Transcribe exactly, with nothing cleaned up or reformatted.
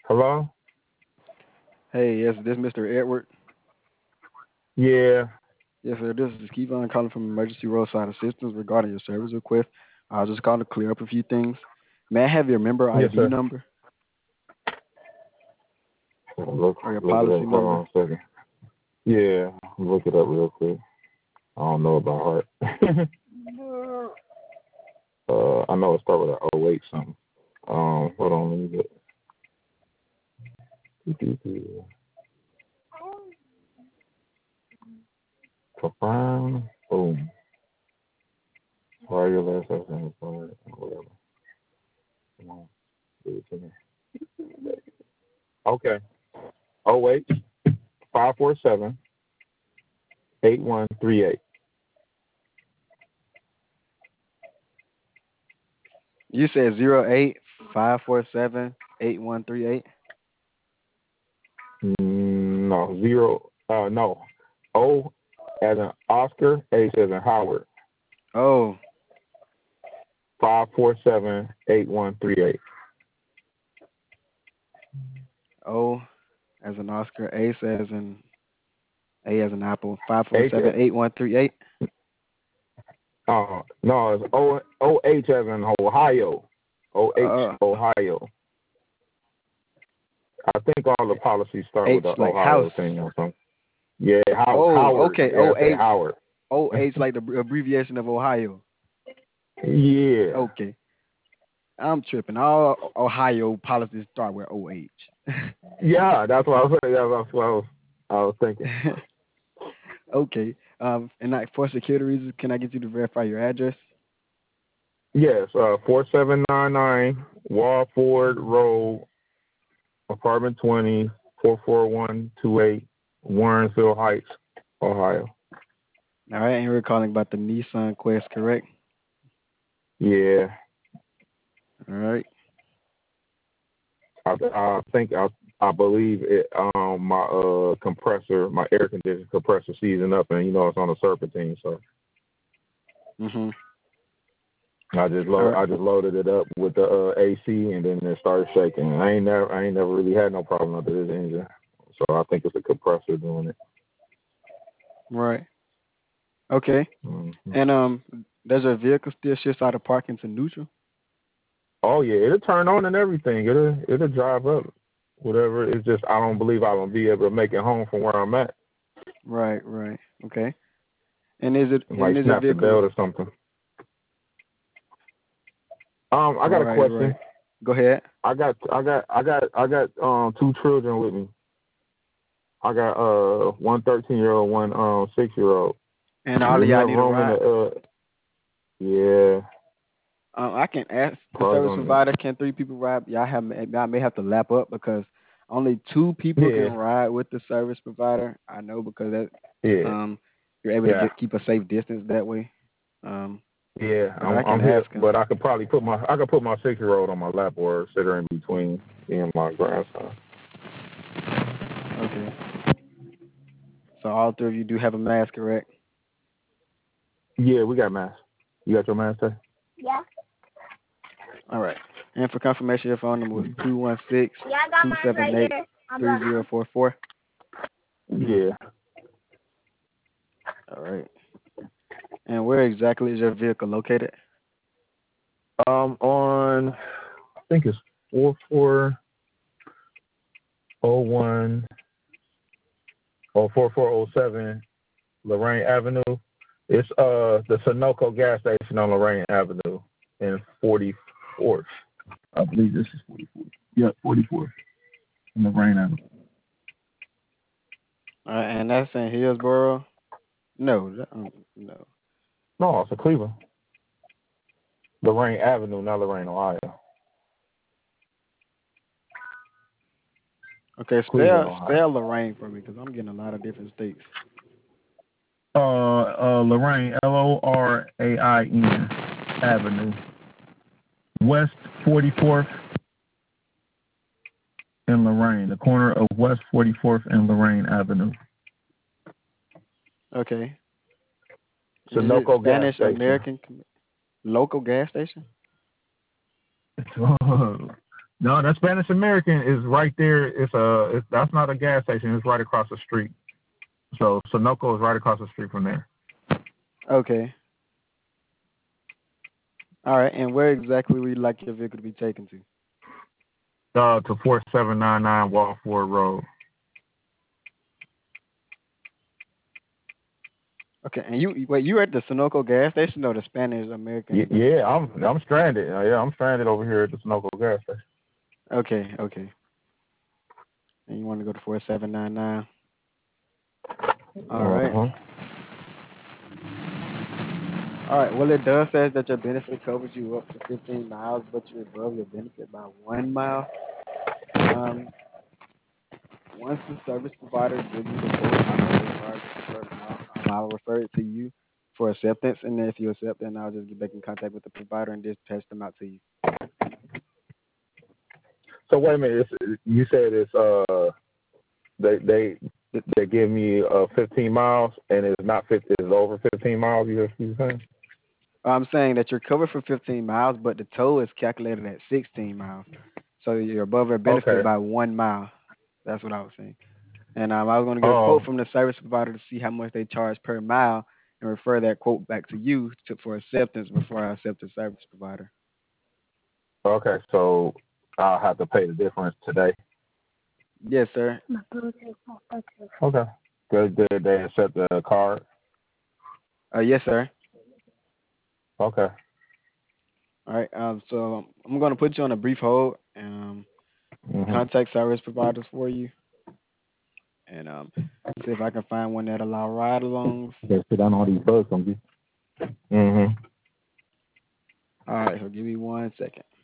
Hello? Hey, yes, this is Mister Edward. Yeah. Yes, sir. This is Kevon calling from Emergency Roadside Assistance regarding your service request. I was just calling to clear up a few things. May I have your member Yes, I D sir. number Look, or your look it policy up. Hold number? on a second. Yeah, look it up real quick. I don't know about heart. uh, I know it starts with an oh eight something. Um, hold on, let me get. Confirm. Boom. Why are your last name? Whatever. Come on. Give it to me. Okay. Oh eight five four seven eight one three eight. You said zero eight five four seven eight one three eight. Mm, no, zero. Uh, no. O as in Oscar, H as in Howard. Oh, Five four seven eight one three eight. O as in Oscar, A as in A as in Apple. Five four H. seven eight one three eight. Uh, no, it's O O H as in Ohio. O H Uh, Ohio. I think all the policies start H with the like Ohio house. thing or something. Yeah, How, Oh, Howard. okay. Yeah, O I say H Howard. O H like the abbre- abbreviation of Ohio. Yeah. Okay. I'm tripping. All Ohio policies start with O H. Yeah, that's what I was saying. That's what I was, I was thinking. Okay. Um, and like for security reasons, can I get you to verify your address? Yes, uh, four seven nine nine Walford Road, apartment twenty, four four one two eight, Warrensville Heights, Ohio. All right, and we're calling about the Nissan Quest, correct? Yeah, All right. I, I think I I believe it. Um, my uh compressor, my air conditioner compressor, seizing up, and you know it's on a serpentine, so Mhm. I just All load right. I just loaded it up with the uh, A C, and then it started shaking. I ain't never I ain't never really had no problem with this engine, so I think it's the compressor doing it. Right. Okay. Mm-hmm. And um, does your vehicle still shift out of parking to neutral? Oh yeah, it'll turn on and everything. It'll it'll drive up, whatever. It's just I don't believe I'm gonna be able to make it home from where I'm at. Right. Right. Okay. And is it It and might is your snap the vehicle belt or something. Um, I got a right? question. Right. Go ahead. I got I got I got I got um two children with me. I got uh one thirteen year old, one um six year old. And all There's of y'all enough need a room in ride. the uh yeah. Um, I can ask the Probably service gonna provider. Can three people ride? Y'all have y'all may have to lap up because only two people can yeah ride with the service provider. I know because that yeah um you're able to yeah get keep a safe distance that way. Um, yeah. but I'm I can I'm here, ask him. but I could probably put my I could put my six year old on my lap or sit her in between me and my grandson. Okay. So all three of you do have a mask, correct? Yeah, we got masks. You got your mask there? Yeah. All right. And for confirmation, your phone number was two one six Yeah, I got two mine seven right eight here. I'm three zero four four. Yeah. All right. And where exactly is your vehicle located? Um, on I think it's four four oh one or four four oh seven Lorraine Avenue. It's uh the Sunoco gas station on Lorraine Avenue in forty-fourth. I believe this is forty-fourth. Yeah, forty-fourth in Lorraine Avenue. All right, and that's in Hillsboro. No, that- um, no. No, it's in Cleveland. Lorraine Avenue, not Lorraine, Ohio. Okay, Cleveland, spell Ohio. spell Lorraine for me because I'm getting a lot of different states. Uh, uh, Lorraine, L O R A I N Avenue, West forty-fourth and Lorraine, the corner of West forty-fourth and Lorraine Avenue. Okay. Is it Sunoco gas Spanish station. American com- local gas station? No, that Spanish American is right there. It's a it's, that's not a gas station. It's right across the street. So Sunoco is right across the street from there. Okay. All right. And where exactly would you like your vehicle to be taken to? Uh, to four seven nine nine Walford Road. Okay. And you wait, you at the Sunoco gas station or the Spanish American? Y- yeah, I'm I'm stranded. Uh, yeah, I'm stranded over here at the Sunoco gas station. Okay. Okay. And you want to go to four seven nine nine? All right. Uh-huh. All right. Well, it does say that your benefit covers you up to fifteen miles, but you're above your benefit by one mile. Um, once the service provider gives you the quote, I know it's hard to refer now. Um, I'll refer it to you for acceptance, and then if you accept, then I'll just get back in contact with the provider and dispatch them out to you. So wait a minute. It's, you said it's uh they they they give me uh fifteen miles and it's not fifty. It's over fifteen miles. You you saying? I'm saying that you're covered for fifteen miles, but the toll is calculated at sixteen miles. So you're above your benefit Okay. by one mile. That's what I was saying. And um, I was going to get a Oh, quote from the service provider to see how much they charge per mile and refer that quote back to you to, for acceptance before I accept the service provider. okay. So I'll have to pay the difference today. Yes, sir. Okay. Good. Did they accept the card? Uh, yes, sir. Okay. All right. Um, so I'm going to put you on a brief hold and um, Mm-hmm. contact service providers for you and um, see if I can find one that allow ride-alongs. They sit down all these bugs on you. Mm-hmm. All right. So give me one second.